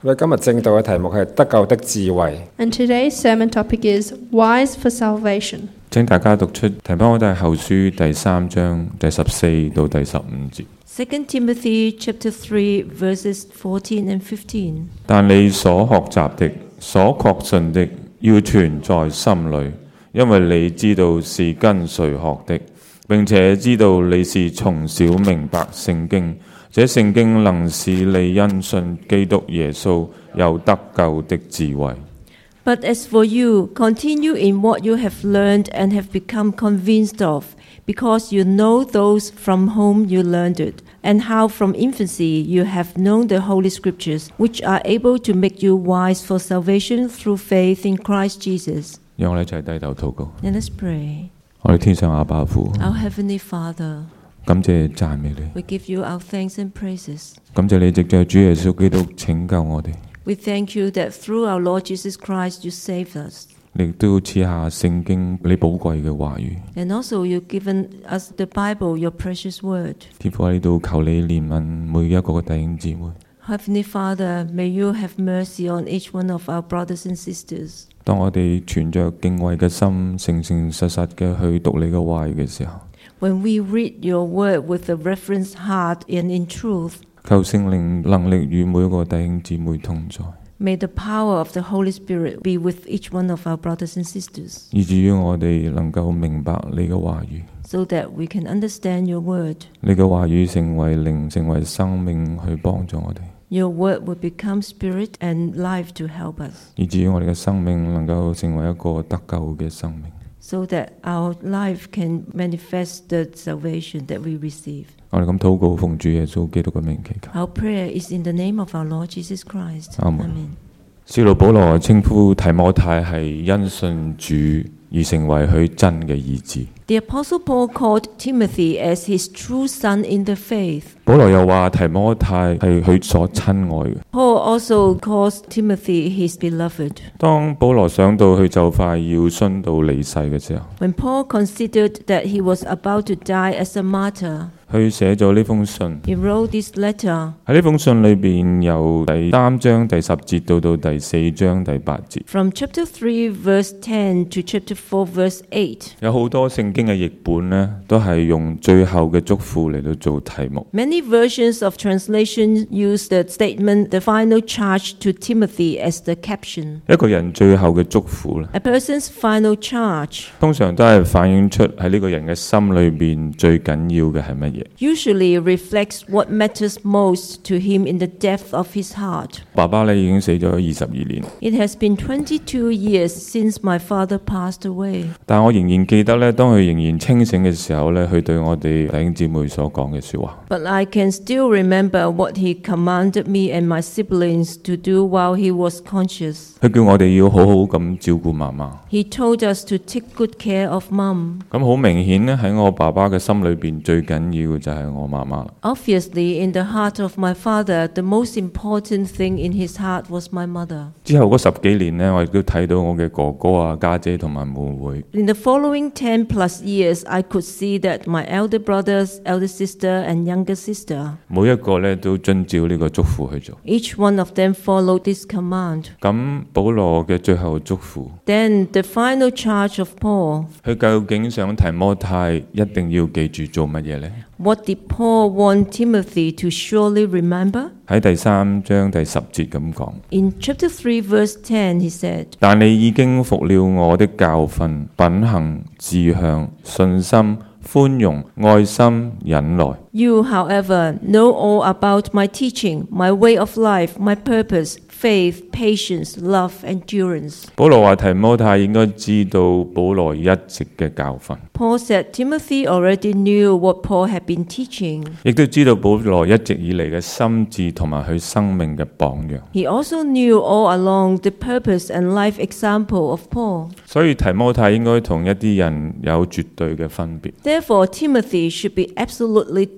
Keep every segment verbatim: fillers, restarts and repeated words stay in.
我哋今日正道嘅題目係得救的智慧。 And today's sermon topic is Wise for Salvation. 請大家讀出提摩太後書第三章第十四到第十五節。 Second Timothy chapter three verses fourteen and fifteen. 但你所學習的、所確信的，要存在心裏，因為你知道是跟誰學的，並且知道你是從小明白聖經。這聖經能使你因信基督耶穌有得救的智慧。 But as for you, continue in what you have learned and have become convinced of, because you know those from whom you learned it, and how from infancy you have known the Holy Scriptures, which are able to make you wise for salvation through faith in Christ Jesus. 讓我哋一齊低頭禱告。 And let's pray. 我哋天上阿爸父， Our Heavenly Father, 感謝讚美你， we give you our thanks and praises. 感謝你藉着主耶穌基督拯救我哋， We thank you that through our Lord Jesus Christ you saved us. 你亦都賜下聖經你寶貴嘅話語。 And also you've given us the Bible, your precious word. 天父喺呢度求你憐憫每一個嘅弟兄姊妹。 Heavenly Father, may you have mercy on each one of our brothers and sisters. 當我哋存着敬畏嘅心，誠誠實實嘅去讀你嘅話語嘅時候， When we read your word with a reverent heart and in truth, 求聖靈能力與每一個弟兄姊妹同在， may the power of the Holy Spirit be with each one of our brothers and sisters, 以至於我哋能夠明白你嘅話語。 so that we can understand your word. 你嘅話語成為靈，成為生命去幫助我哋， Your word will become spirit and life to help us, 以至於我哋嘅生命能夠成為一個得救嘅生命。 so that our life can manifest the salvation that we receive. 我哋咁禱告，奉主耶穌基督嘅名祈求。 Our prayer is in the name of our Lord Jesus Christ. Amen. Amen. 使徒保羅稱呼提摩太係因信主而成為佢真嘅兒子。 The Apostle Paul called Timothy as his true son in the faith. 保羅又話提摩太係佢所親愛嘅。 Paul also calls Timothy his beloved. 當保羅想到佢就快要殉道離世嘅時候， When Paul considered that he was about to die as a martyr, 佢寫咗呢封信。 he wrote this letter. 喺呢封信裏邊，由第三章第十節到到第四章第八節， From chapter three verse ten to chapter four verse eight. 有好多聖經嘅譯本呢，都係用最後嘅祝福嚟到做題目。 Many versions of translation use the statement, the final charge to Timothy, as the caption. 一個人最後嘅祝福咧， A person's final charge 通常都係反映出喺呢個人嘅心裏邊最緊要嘅係乜嘢。 usually reflects what matters most to him in the depth of his heart. 爸爸咧已經死咗二十二年， It has been twenty-two years since my father passed away. 但我仍然記得咧，當佢仍然清醒嘅時候咧，佢對我哋弟兄姊妹所講嘅説話。 But I can still remember what he commanded me and my siblings to do while he was conscious. 佢叫我哋要好好咁照顧媽媽。 He told us to take good care of mom. 咁好明顯咧，喺我爸爸嘅心裏邊最緊要嘅就係我媽媽。 Obviously, in the heart of my father, the most important thing in his heart was my mother. 之後嗰十幾年呢，我亦都睇到我嘅哥哥啊、家姐同埋妹妹。 In the following ten plus years, I could see that my elder brothers, elder sister, and younger sister, 每一個咧都遵照呢個祝福去做。 each one of them followed this command. 咁保羅嘅最後祝福， Then the final charge of Paul. 佢究竟想提摩太一定要記住做乜嘢呢？ What did Paul want Timothy to surely remember? 喺第三章第十節咁講， In chapter three, verse ten, he said, 但你已經服了我的教訓、品行、志向、信心、寬容、愛心、忍耐。 You, however, know all about my teaching, my way of life, my purpose, faith, patience, love, endurance. 保羅話提摩太應該知道保羅一直嘅教訓， Paul said Timothy already knew what Paul had been teaching. 亦都知道保羅一直以嚟嘅心志同埋佢生命嘅榜樣。 He also knew all along the purpose and life example of Paul. 所以提摩太應該同一啲人有絕對嘅分別。 Therefore, Timothy should be absolutely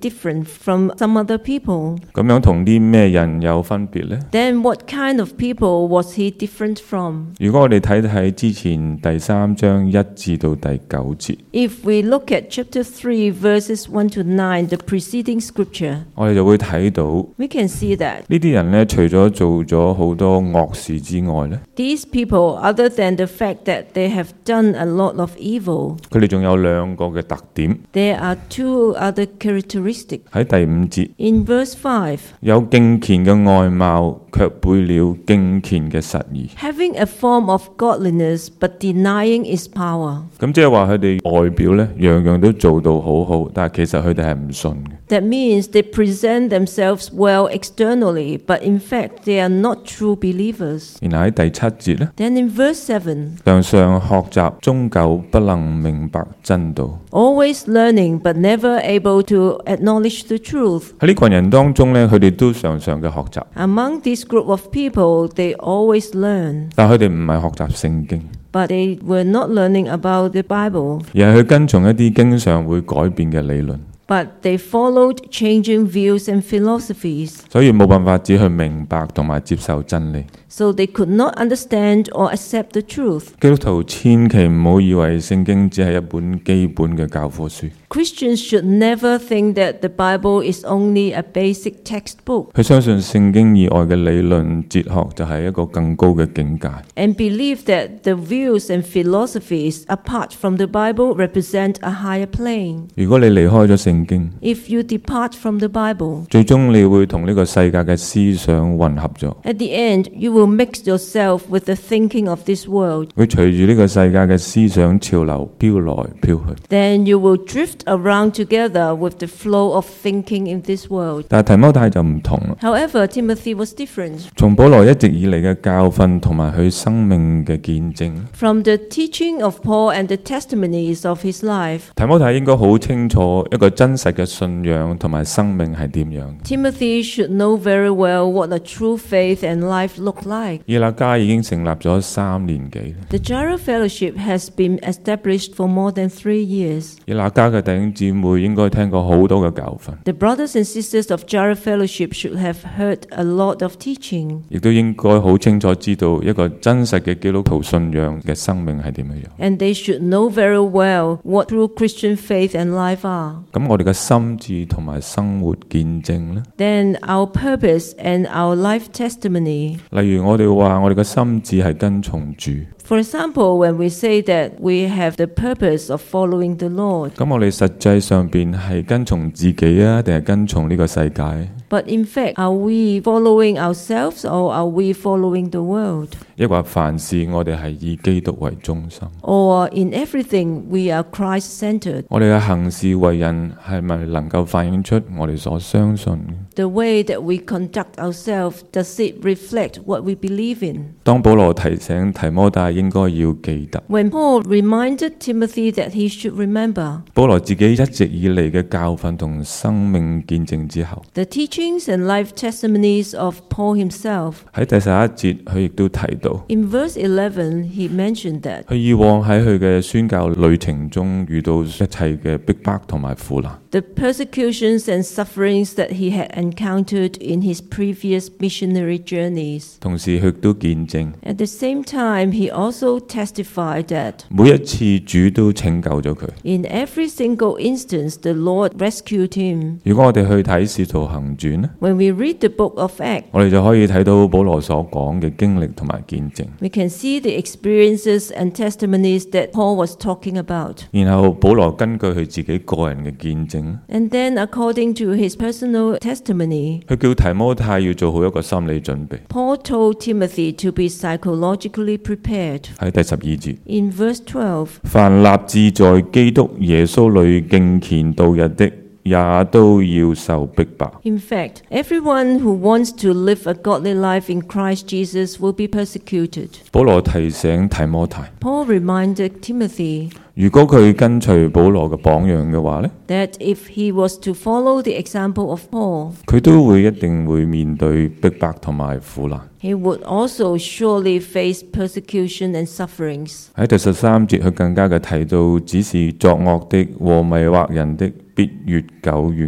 different from some other people? 咁樣同啲咩人有分別呢？ Then what kind of people was he different from? 如果我哋睇睇之前第三章一至到第九節， If we look at chapter three, verses one to nine, the preceding scripture, 我哋就會睇到 we can see that 呢啲人呢，除咗做咗好多惡事之外呢， these people, other than the fact that they have done a lot of evil, 佢哋仲有兩個嘅特點。 there are two other characteristics. 喺第五節 In verse five, 有敬虔嘅外貌，卻背了敬虔嘅實意。 having a form of godliness but denying its power. 咁即係話佢哋外表呢，樣樣都做到好好，但係其實佢哋係唔信嘅。 That means they present themselves well externally, but in fact they are not true believers. 然後喺第七節呢， Then in verse seven, 常常學習，終究不能明白真道。 always learning but never able to acknowledge the truth. 喺呢群人當中呢，佢哋都常常嘅學習， Among this group of people, they always learn, 但佢哋唔係學習聖經， but they were not learning about the Bible, 而係去跟從一啲經常會改變嘅理論， but they followed changing views and philosophies, 所以冇辦法只去明白同埋接受真理。 so they could not understand or accept the truth. 基督徒千祈唔好以為聖經只係一本基本嘅教科書， Christians should never think that the Bible is only a basic textbook 佢相信聖經以外嘅理論哲學就係一個更高嘅境界。 and believe that the views and philosophies apart from the Bible represent a higher plane. 如果你離開咗聖經， If you depart from the Bible, 最終你會同呢個世界嘅思想混合咗， at the end you will mix yourself with the thinking of this world. 會隨住呢個世界嘅思想潮流飄來飄去。 Then you will drift around together with the flow of thinking in this world. 但係提摩太就唔同啦， However, Timothy was different. 從保羅一直以嚟嘅教訓同埋佢生命嘅見證， From the teaching of Paul and the testimonies of his life, 提摩太應該好清楚一個真實嘅信仰同埋生命係點樣。 Timothy should know very well what a true faith and life look like. 以勒加已經成立咗三年幾， The Gyro Fellowship has been established for more than three years. 以勒加嘅弟兄姊妹應該聽過好多嘅教訓， The brothers and sisters of Gyro Fellowship should have heard a lot of teaching, 亦都應該好清楚知道一個真實嘅基督徒信仰嘅生命係點樣樣。 and they should know very well what true Christian faith and life are. 咁我哋嘅心智同埋生活見證呢？ Then our purpose and our life testimony. 例如我哋話我哋嘅心智係跟從主， For example, when we say that we have the purpose of following the Lord, 咁我哋實際上邊係跟從自己啊，定係跟從呢個世界？ but in fact, are we following ourselves or are we following the world? 抑或凡事我哋係以基督為中心？ Or in everything we are Christ-centered? 我哋嘅行事為人係咪能夠反映出我哋所相信嘅？ The way that we conduct ourselves, does it reflect what we believe in? 當保羅提醒提摩太應該要記得， When Paul reminded Timothy that he should remember 保羅自己一直以嚟嘅教訓同生命見證之後， the teachings and life testimonies of Paul himself, 喺第十一節佢亦都提到， in verse eleven, he mentioned that 佢以往喺佢嘅宣教旅程中遇到一切嘅逼迫同埋苦難。 the persecutions and sufferings that he had encountered in his previous missionary journeys. 同時佢亦都見證， At the same time, he also testified that 每一次主都拯救咗佢。 in every single instance, the Lord rescued him. 如果我哋去睇《使徒行傳》呢， When we read the book of Acts, 我哋就可以睇到保羅所講嘅經歷同埋見證。 we can see the experiences and testimonies that Paul was talking about. 然後保羅根據佢自己個人嘅見證， And then, according to his personal testimony, 佢叫提摩太要做好一個心理準備。 Paul told Timothy to be psychologically prepared. 喺第十二節， In verse twelve, 凡立志在基督耶穌裏敬虔度日的，也都要受逼迫。 in fact, everyone who wants to live a godly life in Christ Jesus will be persecuted. 保羅提醒提摩太， Paul reminded Timothy 如果佢跟隨保羅嘅榜樣嘅話呢， that if he was to follow the example of Paul, 佢都會一定會面對逼迫同埋苦難。 he would also surely face persecution and sufferings. 喺第十三節，佢更加嘅提到，只是作惡的和迷惑人的，必越久越惡。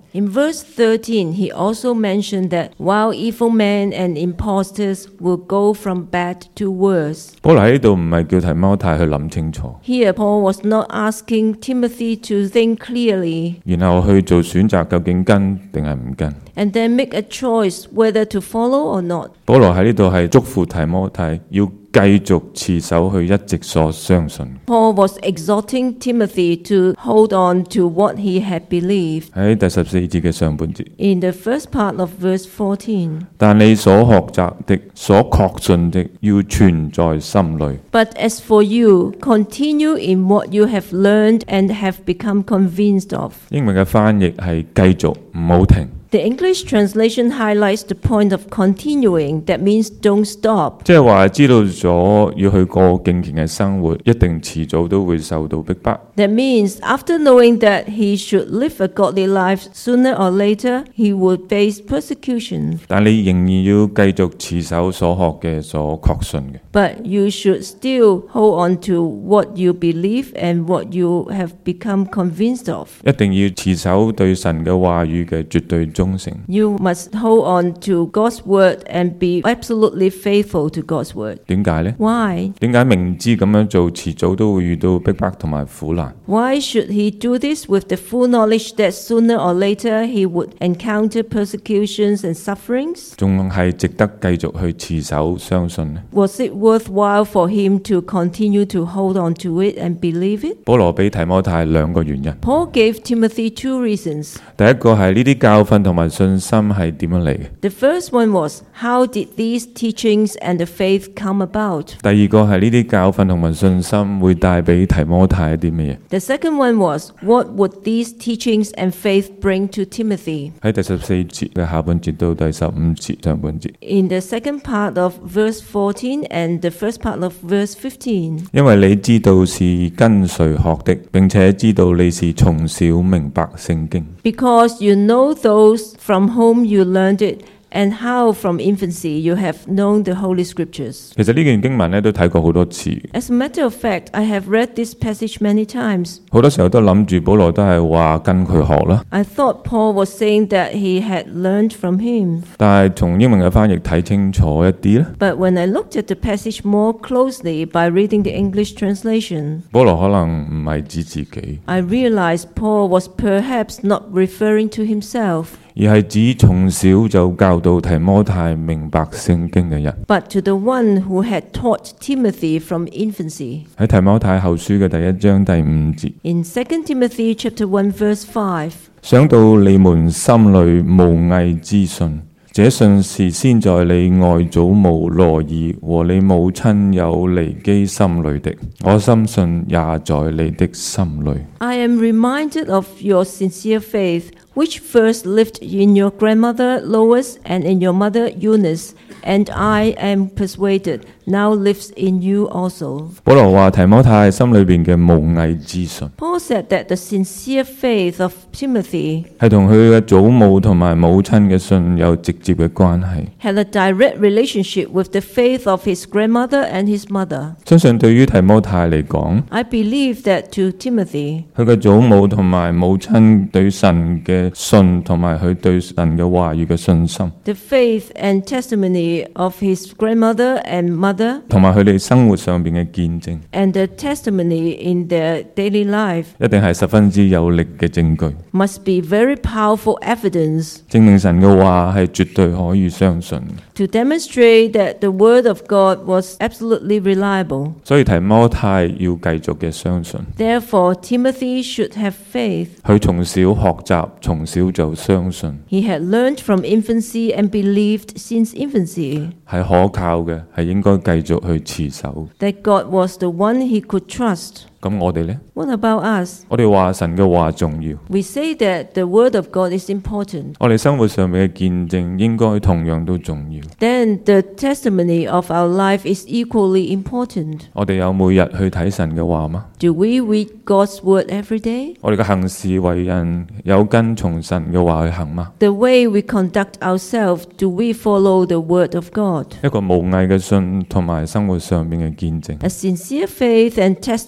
In verse thirteen, he also mentioned that while evil men and impostors will go from bad to worse. 保羅喺呢度唔係叫提摩太去諗清楚， Here, Paul was not asking Timothy to think clearly 然後去做選擇，究竟跟定係唔跟。 and then make a choice whether to follow or not. 保羅喺呢度係祝福提摩太要繼續持守佢一直所相信。 Paul was exhorting Timothy to hold on to what he had believed. 喺第十四節嘅上半節， In the first part of verse fourteen, 但你所學習的、所確信的，要存在心裏。 but as for you, continue in what you have learned and have become convinced of. 英文嘅翻譯係繼續，唔好停。 The English translation highlights the point of continuing, that means don't stop. 即係話知道咗要去過敬虔嘅生活，一定遲早都會受到逼迫。 That means after knowing that he should live a godly life, sooner or later he would face persecution. 但你仍然要繼續持守所學嘅、所確信嘅。 But you should still hold on to what you believe and what you have become convinced of. 一定要持守對神嘅話語嘅絕對忠誠。 You must hold on to God's word and be absolutely faithful to God's word. 點解呢？ Why? 點解明知咁樣做，遲早都會遇到逼迫同埋苦難？ Why should he do this with the full knowledge that sooner or later he would encounter persecutions and sufferings? 仲係值得繼續去持守相信呢？ Was it worthwhile for him to continue to hold on to it and believe it? 保羅俾提摩太兩個原因。 Paul gave Timothy two reasons. 第一個係呢啲教訓同埋信心係點樣嚟嘅？ The first one was, how did these teachings and the faith come about? 第二個係呢啲教訓同埋信心會帶俾提摩太一啲乜嘢？ The second one was, what would these teachings and faith bring to Timothy? 喺第十四節嘅下半節到第十五節上半節， In the second part of verse fourteen and the first part of verse fifteen. 因為你知道是跟誰學的，並且知道你是從小明白聖經。 Because you know those from whom you learned it, and how from infancy you have known the Holy Scriptures. 其實呢段經文咧都睇過好多次， As a matter of fact, I have read this passage many times. 好多時候都諗住保羅都係話跟佢學啦。 I thought Paul was saying that he had learned from him. 但係從英文嘅翻譯睇清楚一啲咧， But when I looked at the passage more closely by reading the English translation, 保羅可能唔係指自己， I realized Paul was perhaps not referring to himself, 而係指從小就教導提摩太明白聖經嘅人。 but to the one who had taught Timothy from infancy. 喺提摩太後書嘅第一章第五節， In Second Timothy chapter one verse five, 想到你們心裏無偽之信，這信是先在你外祖母羅爾和你母親有尼基心裏的，我深信也在你的心裏。 I am reminded of your sincere faith, which first lived in your grandmother Lois and in your mother Eunice, and I am persuaded now lives in you also. 保羅話提摩太心裏邊嘅無偽之信， Paul said that the sincere faith of Timothy 係同佢嘅祖母同埋母親嘅信有直接嘅關係。 had a direct relationship with the faith of his grandmother and his mother. 相信對於提摩太嚟講， I believe that to Timothy, 佢嘅祖母同埋母親對神嘅信同埋佢對神嘅話語嘅信心， the faith and testimony of his grandmother and mother, 同埋佢哋生活上邊嘅見證， and the testimony in their daily life 一定係十分之有力嘅證據， must be very powerful evidence 證明神嘅話係絕對可以相信。 to demonstrate that the word of God was absolutely reliable. 所以提摩太要繼續嘅相信， Therefore, Timothy should have faith. 佢從小學習，從小就相信 He had learned from infancy and believed since infancy 係可靠嘅，係應該繼續去持守。 that God was the one he could trust. 咁我哋呢？ What about us? 我哋話神嘅話重要， We say that the word of God is important. 我哋生活上面嘅見證應該同樣都重要。 Then the testimony of our life is equally important. 我哋有每日去睇神嘅話嗎？ Do we read God's word every day? 我哋嘅行事為人有跟從神嘅話去行嗎？ The way we conduct ourselves, do we follow the word of God? 一個無偽嘅信同埋生活上面嘅見證， A sincere faith and testimony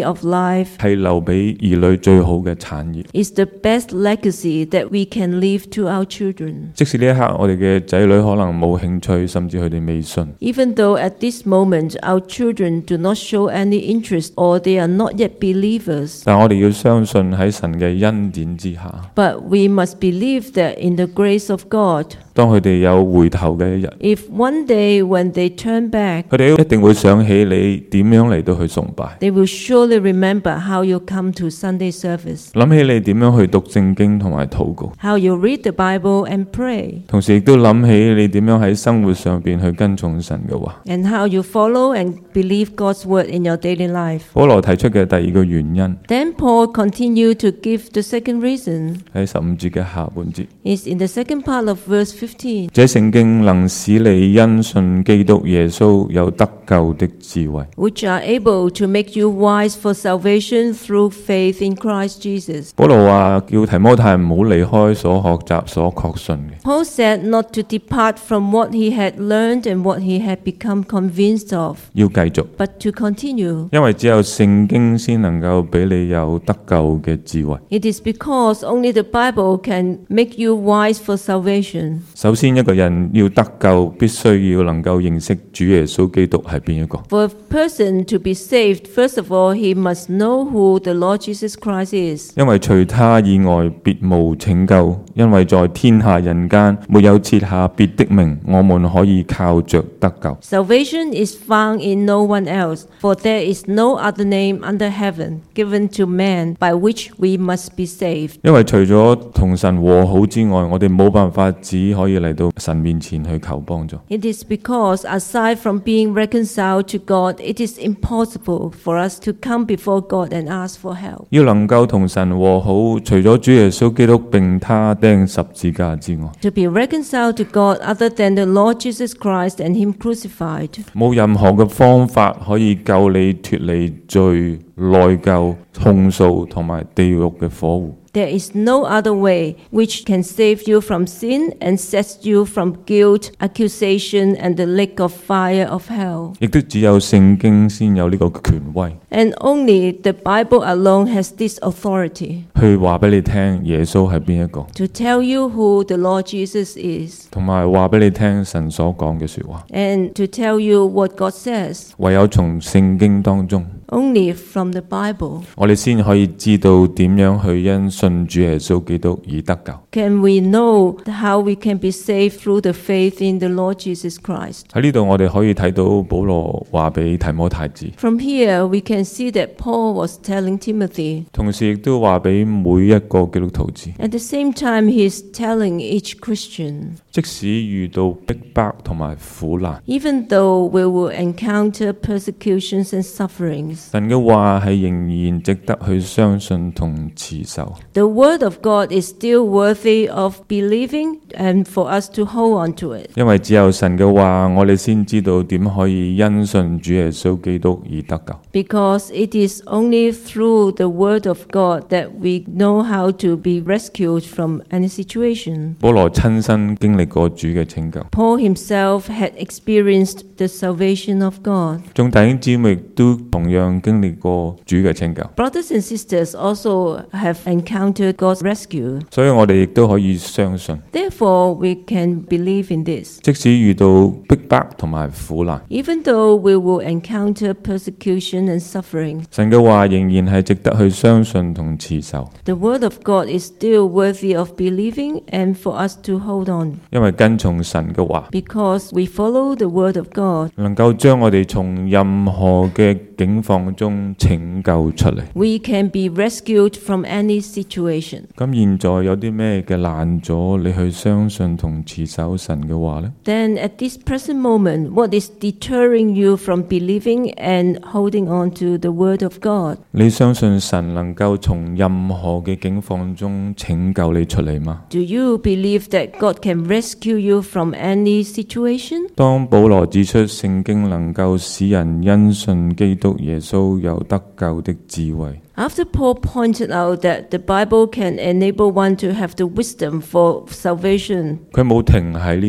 tree of life 係留俾兒女最好嘅產業。 is the best legacy that we can leave to our children. 即使呢一刻我哋嘅仔女可能冇興趣，甚至佢哋未信， Even though at this moment our children do not show any interest or they are not yet believers, 但我哋要相信喺神嘅恩典之下， but we must believe that in the grace of God, 當佢哋有回頭嘅一日， if one day when they turn back, 佢哋一定會想起你點樣嚟到去崇拜， they will surely remember how you come to Sunday service, 諗起你點樣去讀聖經同埋禱告， how you read the Bible and pray, 同時亦都諗起你點樣喺生活上邊去跟從神嘅話。 and how you follow and believe God's word in your daily life. 保羅提出嘅第二個原因 Then Paul continued to give the second reason. 喺十五節嘅下半節， Is in the second part of verse fifteen. 這聖經能使你因信基督耶穌有得救的智慧。 Which are able to make you wise for salvation through faith in Christ Jesus. 保羅話叫提摩太唔好離開所學習、所確信嘅， Paul said not to depart from what he had learned and what he had become convinced of, 要繼續， but to continue. 因為只有聖經先能夠俾你有得救嘅智慧。 It is because only the Bible can make you wise for salvation. 首先，一個人要得救，必須要能夠認識主耶穌基督係邊一個。 For a person to be saved, first of all, he must know who the Lord Jesus Christ is. 因為除他以外，別無拯救。因為在天下人間沒有設下別的名，我們可以靠着得救。 Salvation is found in no one else, for there is no other name under heaven given to man by which we must be saved. 因為除咗同神和好之外，我哋冇辦法只可以嚟到神面前去求幫助。 It is because, aside from being reconciled to God, it is impossible for us to come before God and ask for help. 要能夠同神和好，除咗主耶穌基督並他釘十字架之外， To be reconciled to God other than the Lord Jesus Christ and Him crucified, 冇任何嘅方法可以救你脱離罪、內疚、控訴同埋地獄嘅火湖。 there is no other way which can save you from sin and sets you from guilt, accusation, and the lake of fire of hell. 亦都只有聖經先有呢個權威， And only the Bible alone has this authority 去話俾你聽耶穌係邊一個， to tell you who the Lord Jesus is 同埋話俾你聽神所講嘅說話。 and to tell you what God says. 唯有從聖經當中， Only from the Bible 我哋先可以知道點樣去因信主耶穌基督而得救。 can we know how we can be saved through the faith in the Lord Jesus Christ. 喺呢度我哋可以睇到保羅話俾提摩太知， From here, we can see that Paul was telling Timothy. 同時亦都話俾每一個基督徒知， At the same time, he's telling each Christian, 即使遇到逼迫同埋苦難， even though we will encounter persecutions and sufferings, 神嘅話係仍然值得去相信同持守。 the word of God is still worthy of believing and for us to hold on to it. 因為只有神嘅話，我哋先知道點可以因信主耶穌基督而得救。 Because it is only through the word of God that we know how to be rescued from any situation. 保羅親身經歷過主嘅拯救， Paul himself had experienced the salvation of God. 眾弟兄姊妹都同樣經歷過主嘅拯救， Brothers and sisters also have encountered God's rescue. 所以我哋亦都可以相信， Therefore, we can believe in this. 即使遇到逼迫同埋苦難， Even though we will encounter persecution and suffering, 神嘅話仍然係值得去相信同持守， the word of God is still worthy of believing and for us to hold on. 因為跟從神嘅話， Because we follow the word of God, 能夠將我哋從任何嘅境況中拯救出嚟。 we can be rescued from any situation. 咁現在有啲咩嘅攔阻你去相信同持守神嘅話呢？ Then at this present moment, what is deterring you from believing and holding on to the word of God? 你相信神能夠從任何嘅境況中拯救你出嚟嗎？ Do you believe that God can rescue you from any situation? 當保羅指出聖經能夠使人因信基督耶穌有得救的智慧， After Paul pointed out that the Bible can enable one to have the wisdom for salvation, 佢冇停喺呢度，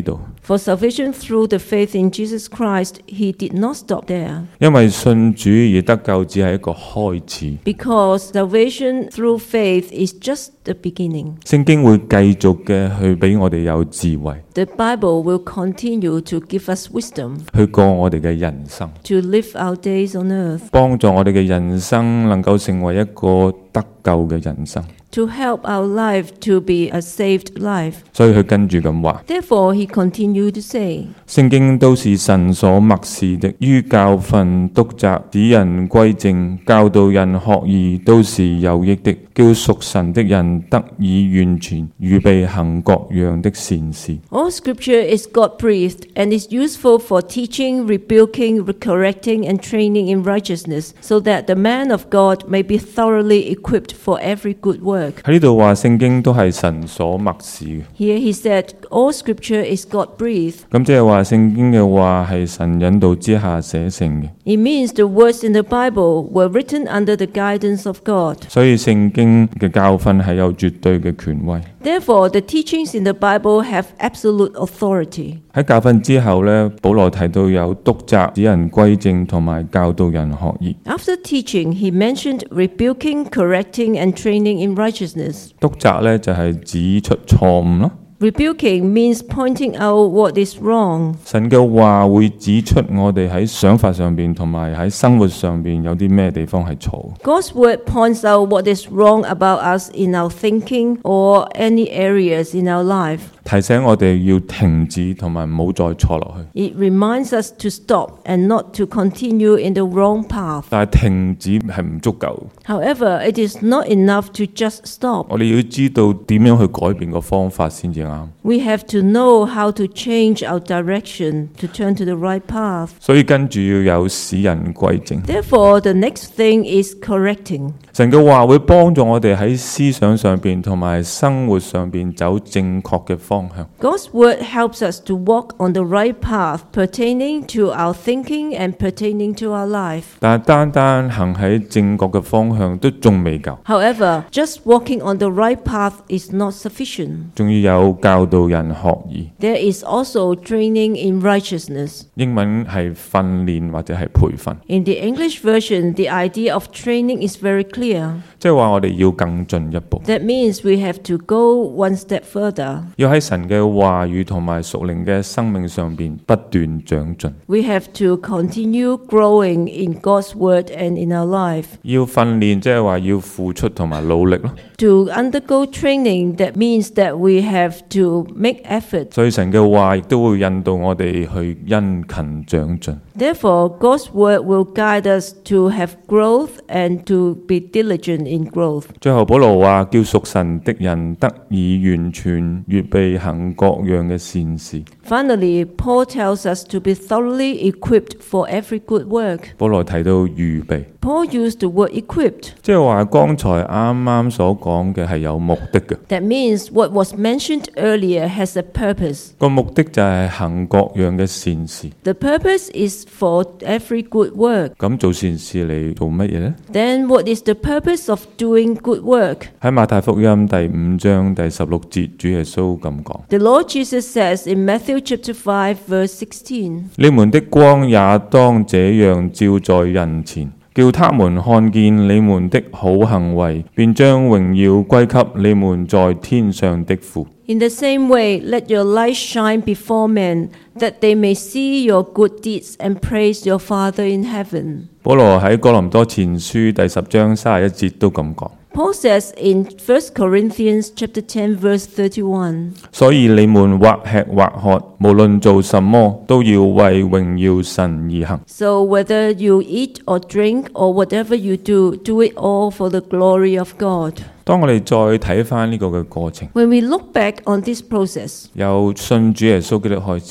For salvation through the faith in Jesus Christ, he did not stop there. 因為信主而得救只係一個開始。 Because salvation through faith is just the beginning. 聖經會繼續嘅去俾我哋有智慧， The Bible will continue to give us wisdom 去過我哋嘅人生， to live our days on earth, 幫助我哋嘅人生能夠成為一個得救嘅人生。 to help our life to be a saved life. 所以佢跟住咁話： Therefore, he continued to say, 聖經都是神所默示的，於教訓、督責、使人歸正、教導人學義，都是有益的，叫屬神的人得以完全，預備行各樣的善事。 All scripture is God-breathed and is useful for teaching, rebuking, correcting, and training in righteousness, so that the man of God may be thoroughly equipped for every good work. 喺呢度話聖經都係神所默示嘅， Here he said, all scripture is God-breathed. 咁即係話聖經嘅話係神引導之下寫成嘅， It means the words in the Bible were written under the guidance of God. 所以聖經嘅教訓係有絕對嘅權威。 Therefore, the teachings in the Bible have absolute authority. 喺教訓之後呢，保羅提到有督責、使人歸正同埋教導人學義。 After teaching, he mentioned rebuking, correcting, and training in righteousness. 督責呢就係指出錯誤咯。 Rebuking means pointing out what is wrong. 神嘅話會指出我哋喺想法上邊同埋喺生活上邊有啲咩地方係錯。 God's word points out what is wrong about us in our thinking or any areas in our life. 提醒我哋要停止同埋唔好再錯落去。 It reminds us to stop and not to continue in the wrong path. 但係停止係唔足夠， However, it is not enough to just stop. 我哋要知道點樣去改變個方法先至啱。 We have to know how to change our direction to turn to the right path. 所以跟住要有使人歸正。 Therefore, the next thing is correcting. 神嘅話會幫助我哋喺思想上邊同埋生活上邊走正確嘅方向。 God's word helps us to walk on the right path pertaining to our thinking and pertaining to our life. 但係單單行喺正確嘅方向都仲未夠， However, just walking on the right path is not sufficient. 仲要有教導人學義。 There is also training in righteousness. 英文係訓練或者係培訓， In the English version, the idea of training is very clear. 即係話我哋要更進一步， That means we have to go one step further. 要喺神嘅話語同埋屬靈嘅生命上邊不斷長進。 We have to continue growing in God's word and in our life. 要訓練即係話要付出同埋努力咯。 To undergo training, that means that we have to make effort. 所以神嘅話亦都會引導我哋去殷勤長進。 Therefore, God's word will guide us to have growth and to be diligent in growth. 最後保羅話叫屬神的人得以完全，預備行各樣嘅善事。 Finally, Paul tells us to be thoroughly equipped for every good work. 保羅提到預備， Paul used the word equipped. 即係話剛才啱啱所講嘅係有目的嘅。 That means what was mentioned earlier has a purpose. 個目的就係行各樣嘅善事。 The purpose is for every good work. 咁做善事嚟做乜嘢呢？ Then what is the purpose of doing good work? 喺馬太福音第五章第十六節，主耶穌咁講： The Lord Jesus says in Matthew chapter five verse sixteen, 你們的光也當這樣照在人前，叫他們看見你們的好行為，便將榮耀歸給你們在天上的父。 In the same way, let your light shine before men, that they may see your good deeds and praise your Father in heaven. 保羅喺哥林多前書第十章三十一節都咁講。 Paul says in First Corinthians chapter ten verse thirty-one, 所以你們或吃或喝，無論做什麼，都要為榮耀神而行。 So whether you eat or drink or whatever you do, do it all for the glory of God. 當我哋再睇翻呢個嘅過程， When we look back on this process, 由信主耶穌基督開始，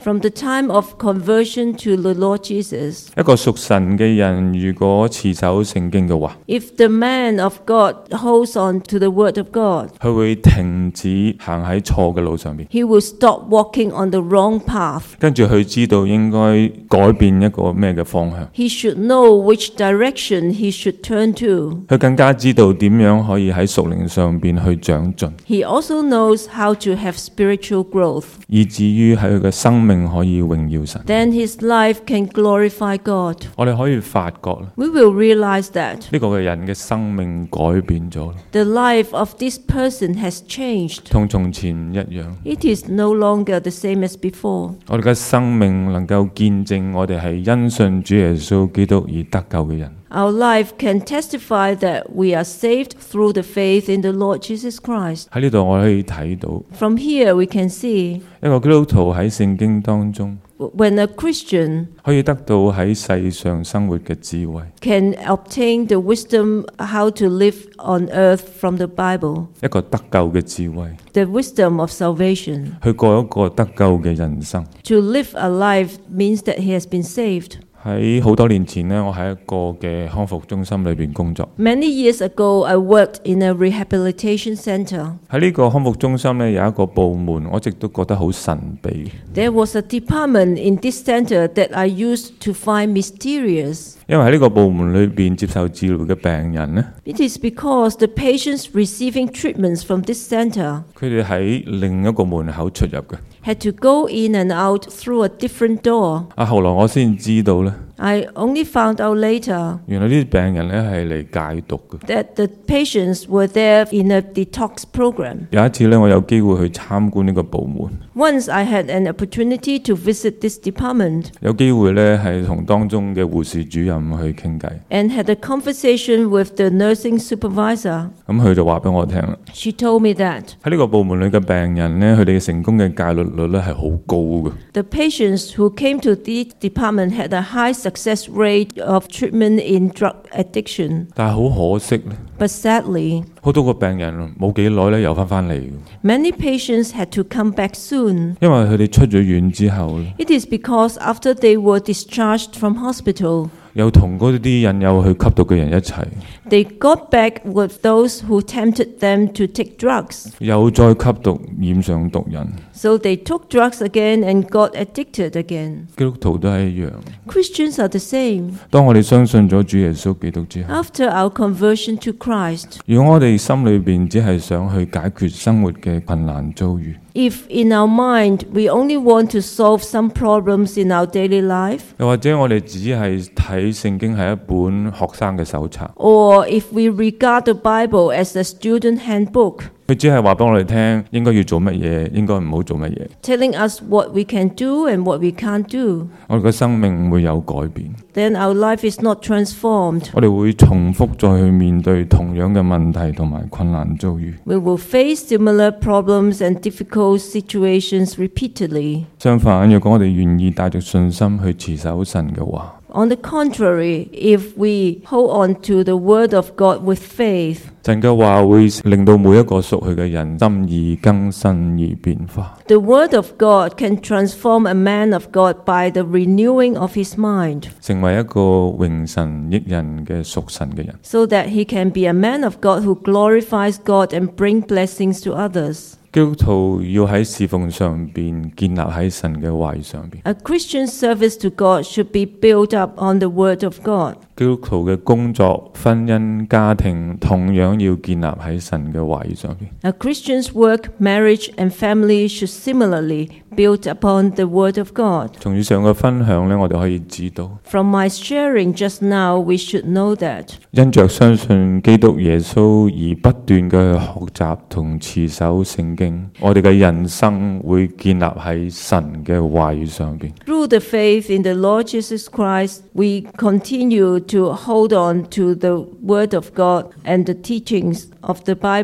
From the time of conversion to the Lord Jesus, 一個屬神嘅人，如果持守聖經嘅話， if the man of God holds on to the word of God, 佢會停止行喺錯嘅路上邊， he will stop walking on the wrong path. 跟住佢知道應該改變一個咩嘅方向， He should know which direction he should turn to. 佢更加知道點樣可以喺屬靈上邊去長進， He also knows how to have spiritual growth. 以至於喺佢嘅生命可以榮耀神。 Then his life can glorify God. 我哋可以發覺啦， We will realize that 呢個嘅人嘅生命改變咗啦， the life of this person has changed. 同從前唔一樣。 It is no longer the same as before. 我哋嘅生命能夠見證我哋係因信主耶穌基督而得救嘅人。 Our life can testify that we are saved through the faith in the Lord Jesus Christ. 喺呢度我可以睇到 From here we can see 一個基督徒喺聖經當中 when a Christian 可以得到喺世上生活嘅智慧， can obtain the wisdom how to live on earth from the Bible, 一個得救嘅智慧， the wisdom of salvation. 去過一個得救嘅人生。 To live a life means that he has been saved. 喺好多年前呢，我喺一個嘅康復中心裏邊工作。 Many years ago, I worked in a rehabilitation center. 喺呢個康復中心呢，有一個部門，我一直都覺得好神秘， There was a department in this center that I used to find mysterious. 因為喺呢個部門裏邊接受治療嘅病人呢， It is because the patients receiving treatments from this center 佢哋喺另一個門口出入嘅。 had to go in and out through a different door. 啊，後來我先知道呢， I only found out later 原來呢啲病人呢係嚟戒毒嘅。 that the patients were there in a detox program. 有一次呢，我有機會去參觀呢個部門， Once I had an opportunity to visit this department 有機會呢係同當中嘅護士主任去傾偈， and had a conversation with the nursing supervisor. 咁佢就話俾我聽啦， She told me that 喺呢個部門裏嘅病人呢，佢哋嘅成功嘅戒律率呢係好高嘅。 the patients who came to this department had a high success rate of treatment in drug addiction. 但係好可惜呢， But sadly, 好多個病人冇幾耐呢又翻返嚟嘅， many patients had to come back soon. 因為佢哋出咗院之後呢， It is because after they were discharged from hospital, 又同嗰啲引誘去吸毒嘅人一齊， they got back with those who tempted them to take drugs. 又再吸毒染上毒癮。 So they took drugs again and got addicted again. 基督徒都係一樣。 Christians are the same. 當我哋相信咗主耶穌基督之後， After our conversion to Christ, 如果我哋心裏邊只係想去解決生活嘅困難遭遇， if in our mind we only want to solve some problems in our daily life, 又或者我哋只係睇聖經係一本學生嘅手冊， or if we regard the Bible as a student handbook, 佢只係話俾我哋聽應該要做乜嘢，應該唔好做乜嘢， telling us what we can do and what we can't do, 我哋嘅生命唔會有改變， then our life is not transformed. 我哋會重複再去面對同樣嘅問題同埋困難遭遇。 We will face similar problems and difficult situations repeatedly. 相反，如果我哋願意帶着信心去持守神嘅話， On the contrary, if we hold on to the word of God with faith, 神嘅話會令到每一個屬佢嘅人心意更新而變化。 the word of God can transform a man of God by the renewing of his mind, 成為一個榮神益人嘅屬神嘅人。 so that he can be a man of God who glorifies God and bring blessings to others. 基督徒要喺侍奉上邊建立喺神嘅話語上邊。 A Christian service to God should be built up on the word of God. 基督徒嘅工作、婚姻、家庭同樣要建立喺神嘅話語上邊。 A Christian's work, marriage, and family should similarly build upon the word of God. 從以上嘅分享呢，我哋可以知道， From my sharing just now, we should know that 因着相信基督耶穌而不斷嘅學習同持守聖經，我哋嘅人生會建立喺神嘅話語上邊。 through the faith in the Lord Jesus Christ, we continue to hold on to the word of God and the teachings of the Bible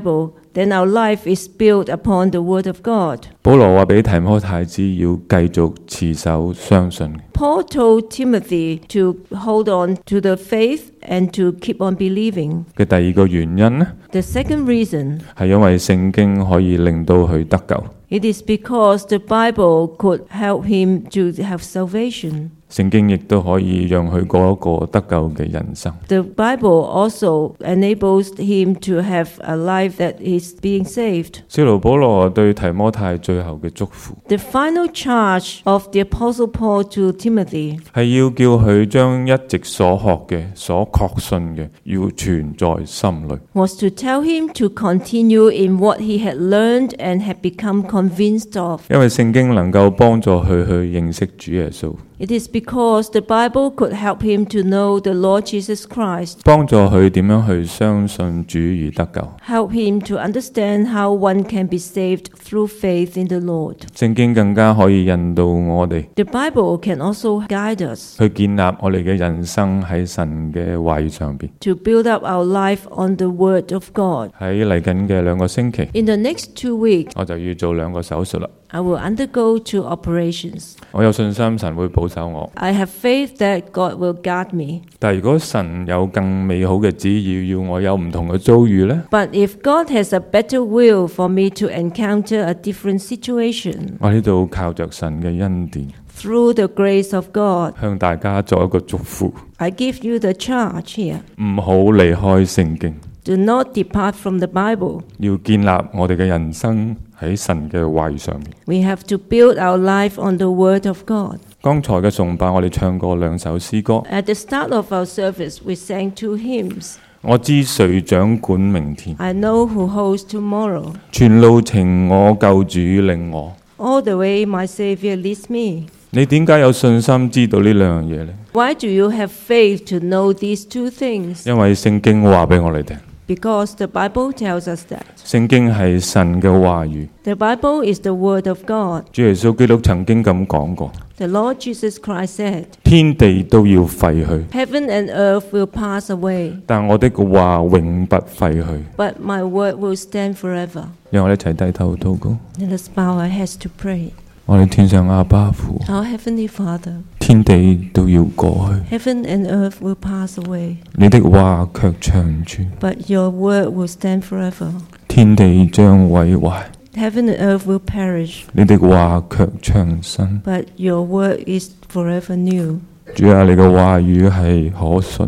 then our life is built upon the Word of God. 保羅話俾提摩太知要繼續持守相信。 Paul told Timothy to hold on to the faith and to keep on believing. 嘅第二個原因呢， The second reason, 係因為聖經可以令到佢得救。 it is because the Bible could help him to have salvation. 聖經亦都可以讓佢過一個得救嘅人生。 The Bible also enables him to have a life that is being saved. 使徒保羅對提摩太最後嘅祝福 The final charge of the Apostle Paul to Timothy 係要叫佢將一直所學嘅、所確信嘅，要存在心裏。 was to tell him to continue in what he had learned and had become convinced of. 因為聖經能夠幫助佢去認識主耶穌， It is because the Bible could help him to know the Lord Jesus Christ, 幫助佢點樣去相信主而得救。 help him to understand how one can be saved through faith in the Lord. 聖經更加可以引導我哋 The Bible can also guide us 去建立我哋嘅人生喺神嘅話語上邊。 to build up our life on the Word of God. 喺嚟緊嘅兩個星期， In the next two weeks, 我就要做兩個手術啦。 I will undergo two operations. 我有信心神會保守我， I have faith that God will guard me. 但係如果神有更美好嘅旨意，要我有唔同嘅遭遇呢， But if God has a better will for me to encounter a different situation, 我呢度靠着神嘅恩典， through the grace of God, 向大家作一個祝福， I give you the charge here. 唔好離開聖經， Do not depart from the Bible. 要建立我哋嘅人生喺神嘅話語上面。 We have to build our life on the Word of God. 剛才嘅崇拜，我哋唱過兩首詩歌。 At the start of our service, we sang two hymns. 我知誰掌管明天， I know who holds tomorrow. 全路程我救主領我。 All the way my Savior leads me. 你點解有信心知道呢兩樣嘢呢？ Why do you have faith to know these two things? 因為聖經話俾我哋聽， Because the Bible tells us that. 聖經係神嘅話語。 The Bible is the Word of God. 主耶穌基督曾經咁講過： The Lord Jesus Christ said, 天地都要廢去， Heaven and earth will pass away, 但我的話永不廢去。 but my word will stand forever. 讓我哋一齊低頭禱告。 Let us bow our heads to pray. 我哋天上阿爸父， Our Heavenly Father, 天地都要過去， heaven and earth will pass away, 你的話卻長存。 but your word will stand forever. 天地將毀壞， Heaven and earth will perish, 你的話卻長生。 but your word is forever new. 主啊，你嘅話語係可信。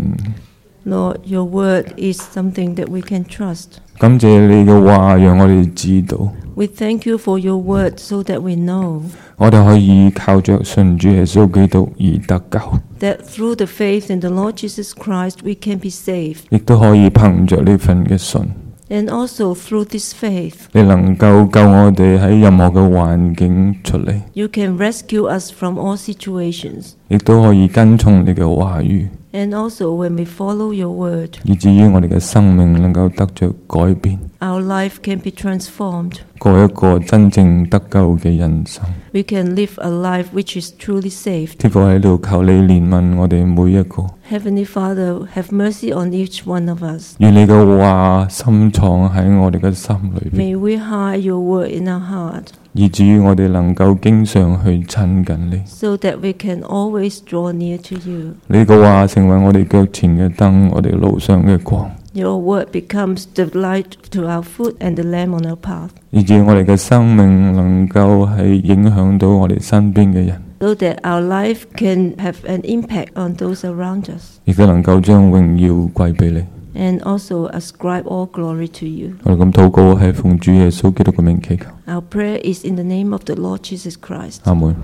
Lord, your word is something that we can trust. 感謝你嘅話，讓我哋知道， We thank you for your word so that we know 我哋可以靠着信主耶穌基督而得救， that through the faith in the Lord Jesus Christ we can be saved. 亦都可以憑着呢份嘅信， And also through this faith, 你能夠救我哋喺任何嘅環境出嚟， you can rescue us from all situations. 亦都可以跟從你嘅話語， And also when we follow your word, 以至於我哋嘅生命能夠得着改變， our life can be transformed. 過一個真正得救嘅人生。 We can live a life which is truly saved. 天父喺度求你憐憫我哋每一個， Heavenly Father, have mercy on each one of us. 願你嘅話深藏喺我哋嘅心裏邊， May we hide your word in our heart 以至於我哋能夠經常去親近你。 so that we can always draw near to you. 你嘅話成為我哋腳前嘅燈，我哋路上嘅光， Your word becomes the light to our foot and the lamp on our path, 以至我哋嘅生命能夠係影響到我哋身邊嘅人， so that our life can have an impact on those around us, 亦都能夠將榮耀歸俾你。 and also ascribe all glory to you. 我哋咁禱告係奉主耶穌基督嘅名祈求， Our prayer is in the name of the Lord Jesus Christ. 阿門。